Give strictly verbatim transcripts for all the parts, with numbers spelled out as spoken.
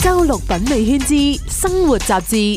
周六品味圈之生活雜誌。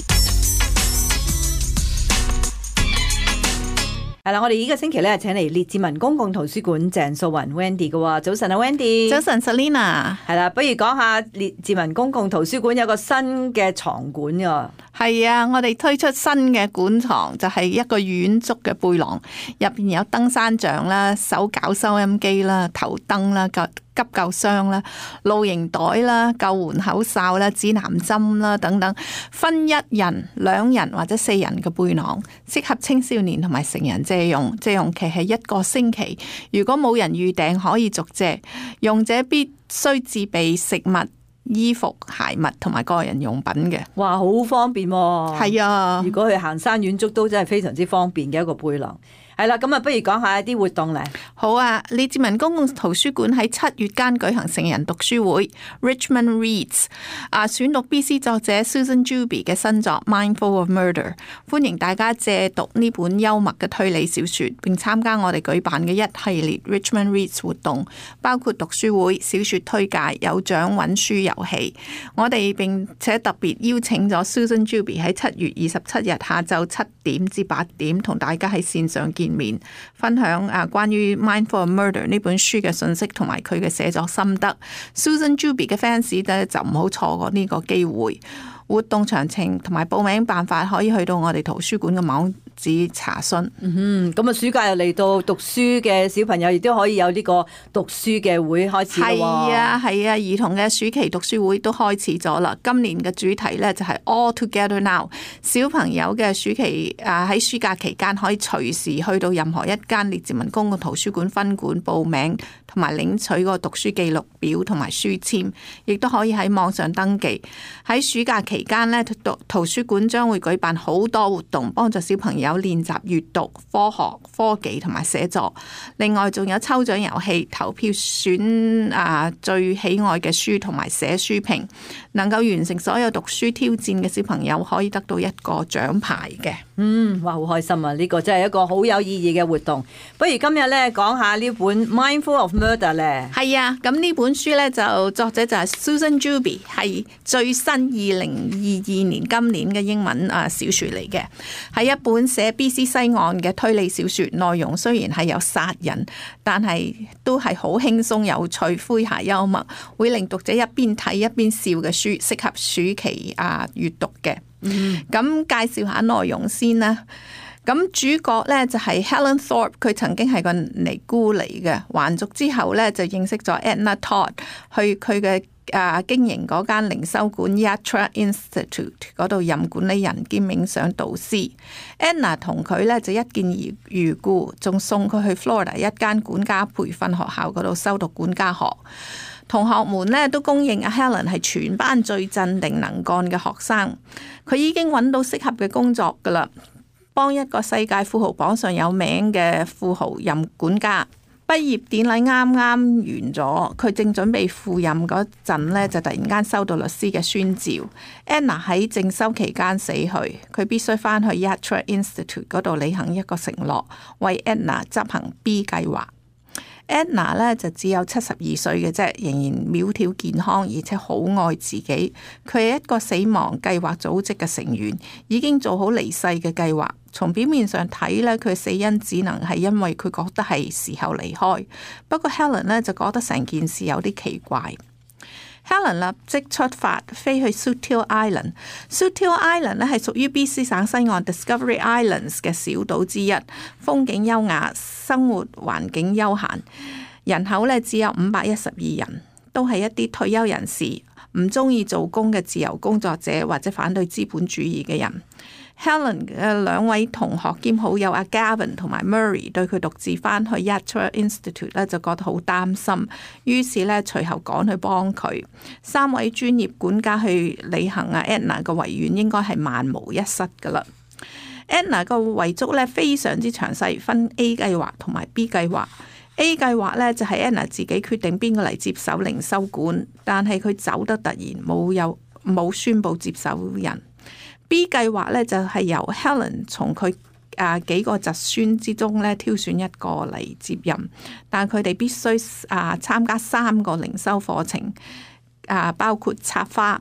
係啦，我哋呢個星期咧請嚟列治文公共圖書館鄭素雲 Wendy 嘅喎。早晨啊 Wendy。 早晨 Selina。 係啦，不如講下列治文公共圖書館有個新嘅床館㗎。 係啊，我哋推出新嘅館床，就係、是、一個軟竹嘅背囊，入邊有登山杖啦、手絞收音機啦、頭燈啦、急急救箱啦、露營袋啦、救援口哨啦、指南針啦等等，分一人、兩人或者四人嘅背囊，適合青少年同埋成人借用。借用期係一個星期，如果冇人預訂可以續借。用者必須自備食物、衣服、鞋襪同埋個人用品嘅。 哇，好方便喎！ 係啊， 如果去行山遠足都真係非常之方便嘅一個背囊。係啦，咁啊，不如講下一啲活動咧。 好啊，列治文公共圖書館喺七月間舉行成人讀書會 Richmond Reads， 啊，選讀 B C 作者 Susan Juby 嘅新作 Mindful of Murder， 歡迎大家借讀呢本幽默嘅推理小說，並參加我哋舉辦嘅一系列 Richmond Reads 活動，包括讀書會、小說推介、有獎揾書遊戲。我哋並且特別邀請咗 Susan Juby 喺七月二十七日下晝七點至八點同大家喺線上見面，分享啊關於 Mindful of Murder 呢本書嘅信息同埋佢嘅寫作心得。Susan Juby 嘅 fans 咧就唔好錯過呢個機會。活動詳情同埋報名辦法可以去到我哋圖書館嘅網址查詢。 嗯哼，咁啊暑假又嚟到，讀書嘅小朋友亦都可以有呢個讀書嘅會開始咯。 係啊係啊，兒童嘅暑期讀書會都開始咗啦。今年嘅主題咧就係 All Together Now。小朋友嘅暑期啊喺暑假期間可以隨時去到任何一間列治文公共圖書館分館報名，同埋領取個讀書記錄表同埋書籤，亦都可以喺網上登記。喺暑假期間咧，圖圖書館將會舉辦好多活動，幫助小朋友練習閱讀、科學、科技同埋寫作。另外仲有抽獎遊戲、投票選啊最喜愛嘅書同埋寫書評。能夠完成所有讀書挑戰嘅小朋友可以得到一個獎牌嘅。 嗯，哇，好開心啊！呢、這個真係一個好有意義嘅活動。不如今日咧講下呢本 Mindful of Murder 咧。係啊，咁呢本書咧就作者就係 Susan Juby， 係最新二零二二年今年嘅英文啊小說嚟嘅，係一本寫 B C 西岸嘅推理小說。內容雖然係有殺人，但係都係好輕鬆有趣、詼諧幽默，會令讀者一邊睇一邊笑嘅書，適合暑期啊閱讀嘅。咁、嗯、介紹下內容先啦。咁主角咧就係 Helen Thorpe， 佢曾經係個尼姑嚟嘅，還俗之後咧就認識咗 Edna Todd， 去佢嘅啊經營嗰間靈修館 Yatra Institute 嗰度任管理人兼冥想導師。Edna 同佢咧就一見如故，仲送佢去 Florida 一間管家培訓學校嗰度修讀管家學。同學們咧都公認阿 Helen 係全班最鎮定能幹嘅學生。佢已經揾到適合嘅工作噶啦，幫一個世界富豪榜上有名嘅富豪任管家。畢業典禮啱啱完咗，佢正準備赴任嗰陣咧，就突然間收到律師嘅宣召。Anna 喺正修期間死去，佢必須翻去 Yatra Institute 嗰度履行一個承諾，為 Anna 執行 B 計劃。Edna 咧就只有七十二歲嘅啫，仍然苗條健康，而且好愛自己。佢係一個死亡計劃組織嘅成員，已經做好離世嘅計劃。從表面上睇咧，佢死因只能係因為佢覺得係時候離開。不過 Helen 咧就覺得成件事有啲奇怪。Helen 立即出發飛去 Sutil Island。Sutil Island 咧係屬於 B C 省西岸 Discovery Islands 嘅小島之一，風景優雅，生活環境悠閒，人口咧只有五百一十二人，都係一啲退休人士，唔中意做工嘅自由工作者或者反對資本主義嘅人。Helen 嘅兩位同學兼好友阿 Gavin 同埋 Murray 對佢獨自翻去 Yatra Institute 咧就覺得好擔心，於是咧隨後趕去幫佢。三位專業管家去履行阿 Edna 嘅遺願，應該係萬無一失噶啦。Edna 個遺囑咧非常之詳細，分 A 計劃同埋 B 計劃。A 計劃咧就係 Edna 自己決定邊個嚟接手靈修館，但係佢走得突然，冇有冇宣布接手人。B 計劃咧就係由 Helen 從佢啊幾個侄孫之中咧挑選一個嚟接任，但佢哋必須啊參加三個靈修課程啊，包括插花、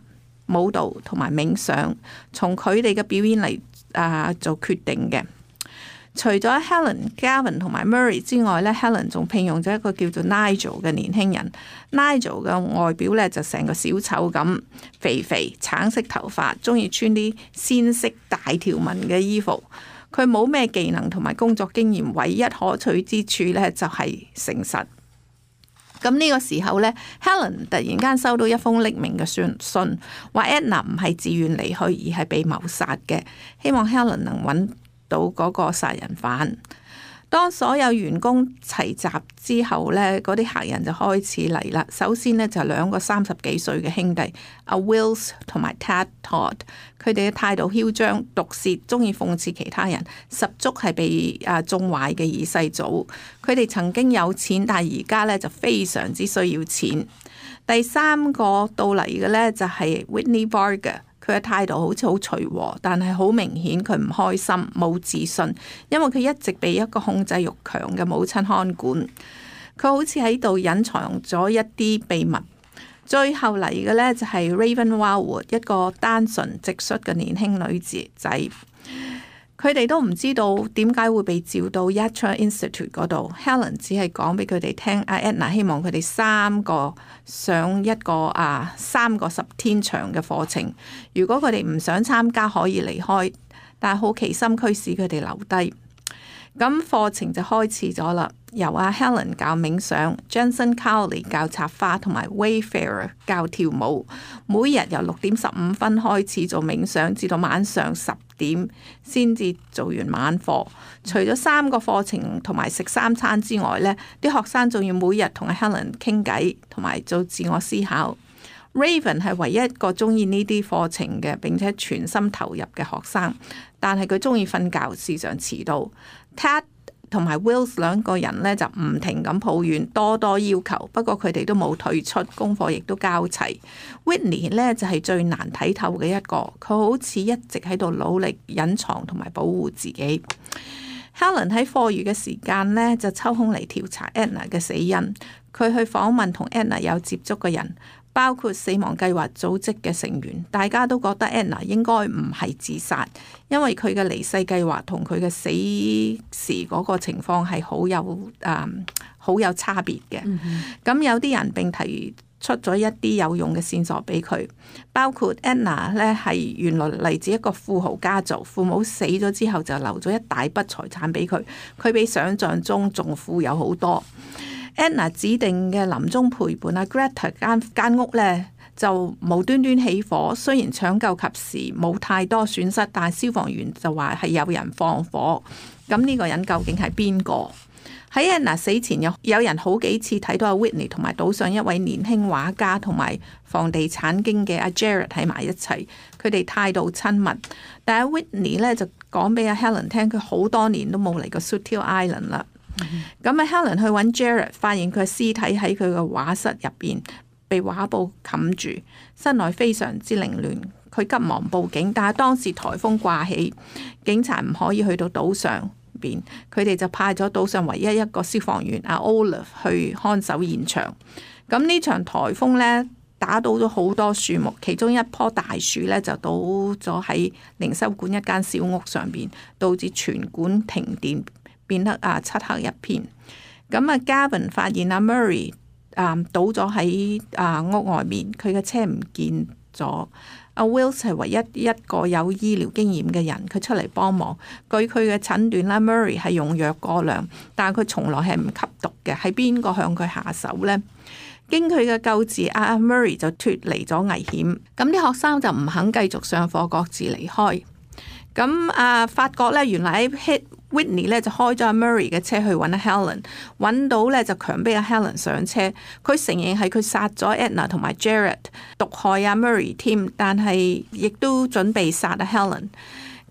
舞蹈同埋冥想，從佢哋嘅表演嚟啊做決定嘅。除咗 Helen、Gavin 同埋 Murray 之外咧 Helen 仲聘用咗一個叫做 Nigel 嘅年輕人。Nigel 嘅外表咧就成個小丑咁，肥肥橙色頭髮，中意穿啲鮮色大條紋嘅衣服。佢冇咩技能同埋工作經驗，唯一可取之處咧就係誠實。咁呢個時候咧 Helen 突然間收到一封匿名嘅信，信話 Edna 唔係自願離去，而係被謀殺嘅，希望 Helen 能揾到嗰個殺人犯。當所有員工齊集之後呢，嗰啲客人就開始嚟啦。首先呢，就兩個三十幾歲嘅兄弟阿 Wills 同埋 Tad Todd， 佢哋嘅態度囂張、毒舌，中意諷刺其他人，十足係被啊縱壞嘅二世祖。佢哋曾經有錢，但係而家呢就非常之需要錢。第三個到嚟嘅呢，就係 Whitney Barger。佢嘅態度好似好隨和，但係好明顯佢唔開心、冇自信，因為佢一直被一個控制欲強嘅母親看管。佢好似喺度隱藏咗一啲秘密。最後嚟嘅呢，就係 Raven Wildwood， 一個單純直率嘅年輕女子仔。佢哋都唔知道點解會被召到 Yatra Institute 嗰度。Helen 只係講俾佢哋聽，阿 Edna 希望佢哋三個上一個啊三個十天長嘅課程。如果佢哋唔想參加，可以離開，但係好奇心驅使佢哋留低。咁課程就開始咗啦，由阿 Helen 教冥想 ，Jensen Cowley 教插花，同埋 Wayfarer 教跳舞。每日由六點十五分開始做冥想，至到晚上十點先至做完晚課。除咗三個課程同埋食三餐之外呢，啲學生仲要每日同阿 Helen 傾偈，同埋做自我思考。Raven 係唯一一個中意呢啲課程嘅，並且全心投入嘅學生，但係佢中意瞓覺，時常遲到。Tad 同埋 Wills 兩個人咧就唔停咁抱怨，多多要求，不過佢哋都冇退出，功課亦都交齊。Whitney 咧就係最難睇透嘅一個，佢好似一直喺度努力隱藏同埋保護自己。Helen 喺課餘嘅時間咧就抽空嚟調查 Edna 嘅死因，佢去訪問同 Edna 有接觸嘅人，包括死亡計劃組織嘅成員，大家都覺得 Edna 應該唔係自殺，因為佢嘅離世計劃同佢嘅死時嗰個情況係好有誒好、嗯、有差別嘅。咁、mm-hmm. 有啲人並提出咗一啲有用嘅線索俾佢，包括 Edna 咧係原來嚟自一個富豪家族，父母死咗之後就留咗一大筆財產俾佢，佢比想象中仲富有好多。Edna 指定嘅臨終陪伴啊 Greta 間間屋咧就無端端起火，雖然搶救及時冇太多損失，但係消防員就話係有人放火。咁呢個人究竟係邊個？喺 Edna 死前有有人好幾次睇到阿 Whitney 同埋島上一位年輕畫家同埋房地產經紀阿 Jared 喺埋一齊，佢哋態度親密。但係 Whitney 咧就講俾阿 Helen 聽，佢好多年都冇嚟過 Sutil Island 啦。咁、mm-hmm. 啊 Helen 去揾 Jared， 發現佢嘅屍體喺佢嘅畫室入邊被畫布冚住，室內非常之凌亂。佢急忙報警，但係當時颱風掛起，警察唔可以去到島上邊，佢哋就派咗島上唯一一個消防員阿 Olaf 去看守現場。咁呢場颱風呢，打倒咗好多樹木，其中一棵大樹呢就倒咗喺靈修館一間小屋上邊，導致全館停電，變得啊漆黑一片。咁啊 Gavin 發現阿 Murray 啊倒咗喺啊屋外面，佢嘅車唔見咗。阿 Wills 係唯一一個有醫療經驗嘅人，佢出嚟幫忙。據佢嘅診斷啦 Murray 係用藥過量，但係佢從來係唔吸毒嘅。係邊個向佢下手呢？經佢嘅救治，阿 Murray 就脫離咗危險。咁啲學生就唔肯繼續上課，各自離開。咁啊，發覺咧，原來喺 Whitney 咧就開咗阿 Murray 嘅車去揾阿 Helen， 揾到咧就強迫阿 Helen 上車。佢承認係佢殺咗 Edna 同埋 Jared， 毒害阿 Murray 添，但係亦都準備殺阿 Helen。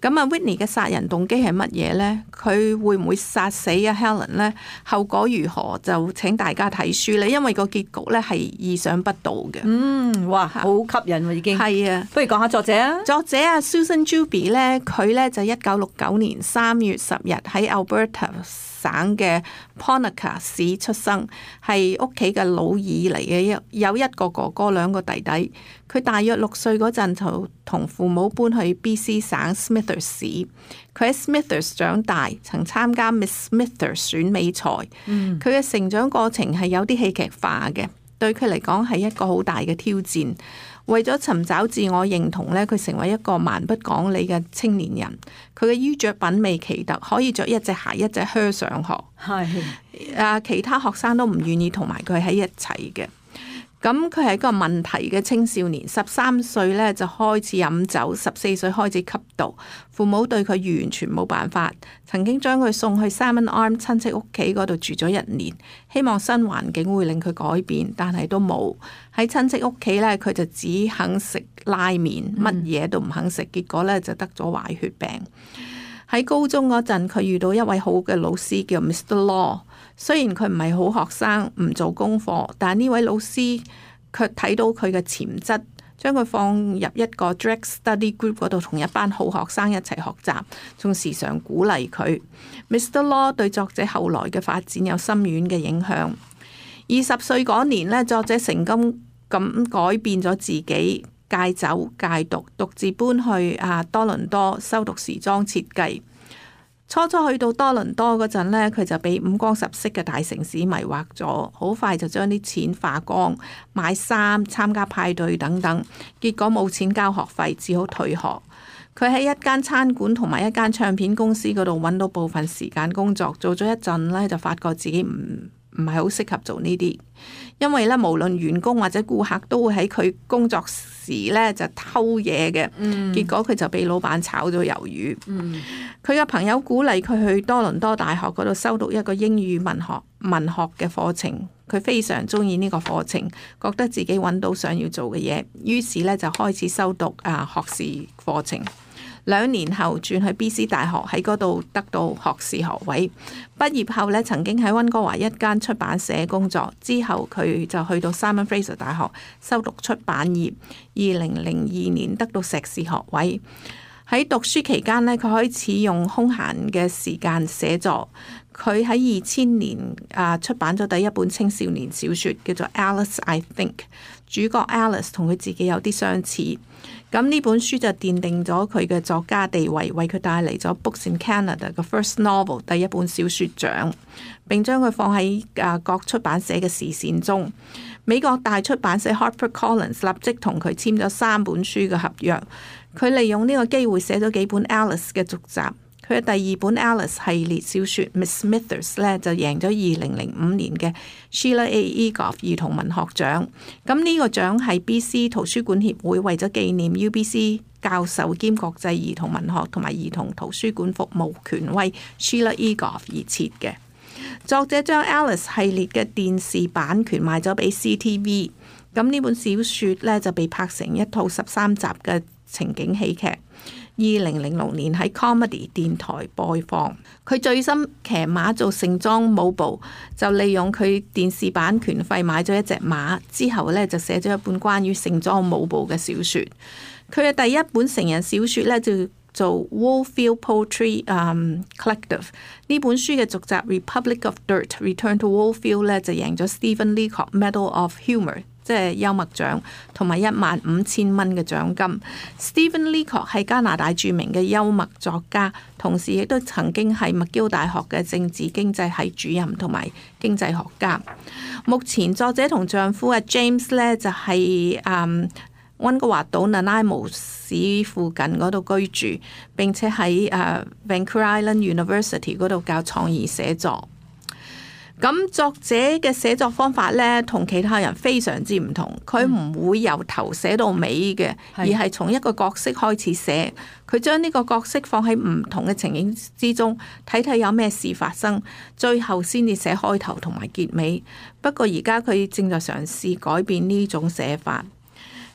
咁啊 Whitney 嘅殺人動機係乜嘢呢？佢會唔會殺死啊 Helen 呢？後果如何就請大家睇書咧，因為個結局咧係意想不到嘅。 嗯，哇，好吸引喎已經。係啊，不如講下作者啊。 作者啊 Susan Juby 咧，佢咧就一九六九年三月十日喺 Alberta省嘅 Ponica 市出生，係屋企嘅老二嚟嘅，有一個哥哥兩個弟弟。佢大約六歲嗰陣就同父母搬去 B C 省 Smithers 市。佢喺 Smithers 長大，曾參加 Miss Smithers 選美賽。佢嘅、嗯、成長過程係有啲戲劇化嘅，對佢嚟講係一個好大嘅挑戰。為咗尋找自我認同咧，佢成為一個蠻不講理嘅青年人。佢嘅衣着品味奇特，可以着一隻鞋一隻靴上學。係啊，其他學生都唔願意同埋佢喺一齊嘅。咁佢係一個問題嘅青少年，十三歲咧就開始飲酒，十四歲開始吸毒。父母對佢完全冇辦法，曾經將佢送去 Salmon Arm 親戚屋企嗰度住咗一年，希望新環境會令佢改變，但係都冇。喺親戚屋企咧，佢就只肯食拉麵，乜嘢都唔肯食，結果咧就得咗壞血病。喺高中嗰陣，佢遇到一位好嘅老師叫 Mister Law。雖然佢唔係好學生，唔做功課，但係呢位老師卻睇到佢嘅潛質，將佢放入一個 Drake Study Group 嗰度，同一班好學生一齊學習，仲時常鼓勵佢。Mister Law 對作者後來嘅發展有深遠嘅影響。二十歲嗰年呢，作者成功咁改變咗自己，戒酒戒毒，獨自搬去啊多倫多修讀時裝設計。初初去到多倫多嗰陣呢，佢就被五光十色嘅大城市迷惑咗，好快就將啲錢花光，買衫、參加派對等等，結果冇錢交學費，只好退學。佢喺一間餐館同埋一間唱片公司嗰度揾到部分時間工作，做咗一陣呢，就發覺自己唔唔係好適合做呢啲，因為咧無論員工或者顧客都會喺佢工作時咧就偷嘢嘅，嗯、結果佢就被老闆炒咗魷魚。佢嘅、嗯、朋友鼓勵佢去多倫多大學嗰度修讀一個英語文學文學嘅課程，佢非常中意呢個課程，覺得自己揾到想要做嘅嘢，於是咧就開始修讀啊學士課程。兩年後轉去 B C 大學，喺嗰度得到學士學位。畢業後咧，曾經喺溫哥華一間出版社工作，之後佢就去到 Simon Fraser 大學修讀出版業。二零零二年得到碩士學位。喺讀書期間咧，佢開始用空閒嘅時間寫作。佢喺二千年啊出版咗第一本青少年小說，叫做 Alice I Think。主角 Alice 同佢自己有啲相似。咁呢本書就奠定咗佢嘅作家地位，為佢帶嚟咗 Books in Canada 嘅 First Novel 第一本小說獎，並將佢放喺啊各出版社嘅視線中。美國大出版社 HarperCollins 立即同佢簽咗三本書嘅合約。佢利用呢個機會寫咗幾本 Alice 嘅續集。佢嘅第二本 Alice 系列小說 Miss Smithers 咧就贏咗二零零五年嘅 Sheila A. Egoff 兒童文學獎。咁呢個獎係 B C 圖書館協會為咗紀念 U B C 教授兼國際兒童文學同埋兒童圖書館服務權威 Sheila Egoff 而設嘅。作者將 Alice 系列嘅電視版權賣咗俾 C T V。咁呢本小說咧就被拍成一套十三集嘅情景喜劇。二零零六年喺 Comedy 電台播放。佢醉心騎馬做盛裝舞步，就利用佢電視版權費買咗一隻馬，之後咧就寫咗一本關於盛裝舞步嘅小說。佢嘅第一本成人小說咧就做 Woolfield Poetry、um, Collective。呢本書嘅續集 Republic of Dirt Return to Woolfield 咧就贏咗 Stephen Leacock Medal of Humour，即係幽默獎，同埋一萬五千蚊嘅獎金。Stephen Leacock 係加拿大著名嘅幽默作家，同時亦都曾經係麥基大學嘅政治經濟系主任同埋經濟學家。目前作者同丈夫阿 James 咧就係誒溫哥華島 Nanaimo 市附近嗰度居住，並且喺誒 Vancouver Island University 嗰度教創意寫作。咁作者嘅寫作方法咧，同其他人非常之唔同。佢唔會由頭寫到尾嘅，而係從一個角色開始寫。佢將呢個角色放喺唔同嘅情景之中，睇睇有咩事發生，最後先至寫開頭同埋結尾。不過而家佢正在嘗試改變呢種寫法。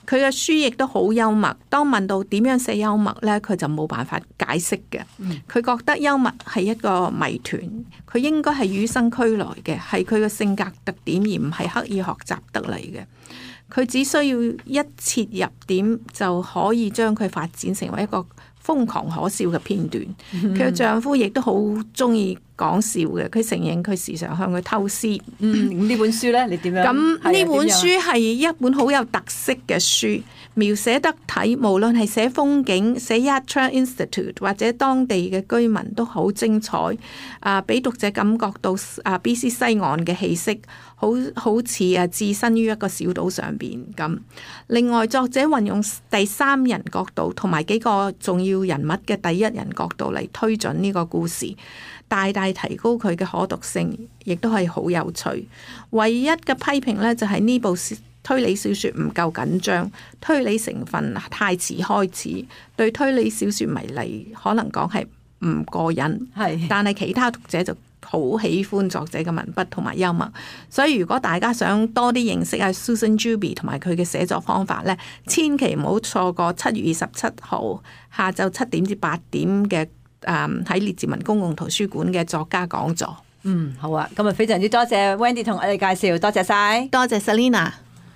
佢嘅書亦都好幽默。當問到點樣寫幽默呢，佢就冇辦法解釋嘅。佢覺得幽默係一個謎團，佢應該係與生俱來嘅，係佢嘅性格特點，而唔係刻意學習得嚟嘅。佢只需要一切入點就可以將佢發展成為一個瘋狂可笑嘅片段。佢嘅、嗯、丈夫亦都好中意講笑嘅，佢承認佢時常向佢偷師。 嗯，咁呢本書呢，你點樣？ 咁呢本書係一本好有特色嘅書，描寫得體，無論係寫風景、寫 Yatra Institute 或者當地嘅居民都好精彩。啊，俾讀者感覺到啊 B C 西岸嘅氣息，好好似啊置身於一個小島上邊咁。另外，作者運用第三人角度同埋幾個重要人物嘅第一人角度嚟推進呢個故事，大大提高佢嘅可讀性，亦都係好有趣。唯一嘅批評呢，就係呢部推理小說唔夠緊張，推理成分太遲開始，對推理小說迷嚟可能講係唔過癮。係，但係其他讀者就好喜歡作者嘅文筆同埋幽默。所以如果大家想多啲認識阿 Susan Juby 同埋佢嘅寫作方法呢，千祈唔好錯過七月二十七號下晝七點至八點嘅誒喺列治文公共圖書館嘅作家講座。 嗯，好啊，今日非常之多謝 Wendy 同我哋介紹，多謝晒， 多謝 Selina。